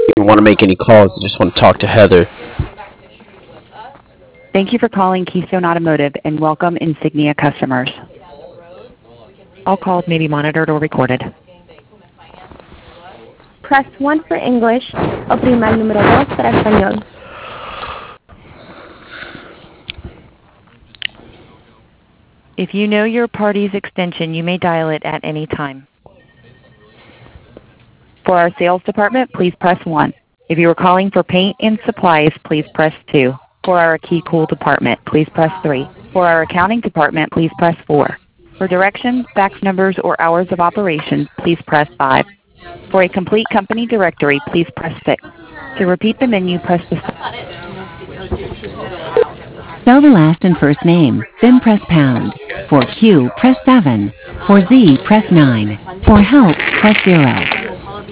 You want to make any calls? I just want to talk to Heather. Thank you for calling Keystone Automotive and welcome Insignia customers. All calls may be monitored or recorded. Press 1 for English. Oprima el número 2 para español. If you know your party's extension, you may dial it at any time. For our sales department, please press 1. If you are calling for paint and supplies, please press 2. For our Key Cool department, please press 3. For our accounting department, please press 4. For directions, fax numbers, or hours of operations, please press 5. For a complete company directory, please press 6. To repeat the menu, press the... Spell the last and first name, then press pound. For Q, press 7. For Z, press 9. For help, press 0.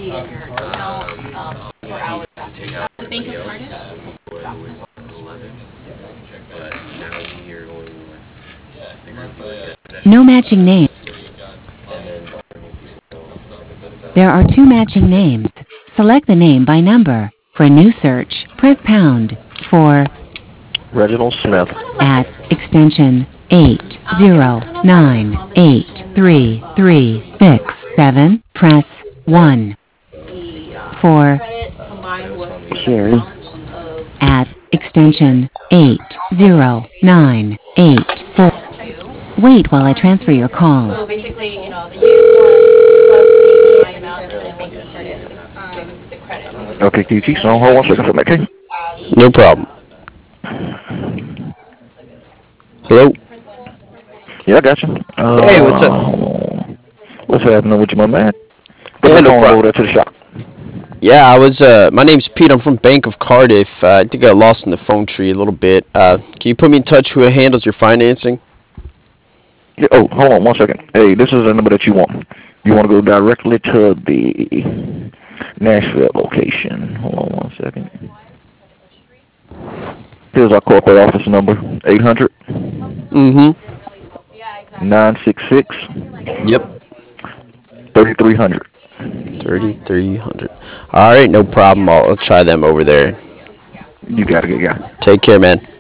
No matching name. There are 2 matching names. Select the name by number. For a new search, press pound. For Reginald Smith. at extension 8098336, press 1. For Sherry. at extension 80984. Wait while I transfer your call. So basically, the used one plus the amount and then make the credit. Okay, can you keep on hold 1 second for me, okay? No problem. Hello? Yeah, I got you. Hey, what's up? What's happening with you, my man? Yeah, What's no going problem. over there to the shop? Yeah, my name's Pete. I'm from Bank of Cardiff. I think I got lost in the phone tree a little bit. Can you put me in touch who handles your financing? Yeah, oh, hold on 1 second. Hey, this is the number that you want. You want to go directly to the Nashville location. Hold on 1 second. Here's our corporate office number, 800 Mm-hmm. 966 Yep. 3300. 3,300. All right, no problem. I'll try them over there. You got it, good guy. Take care, man.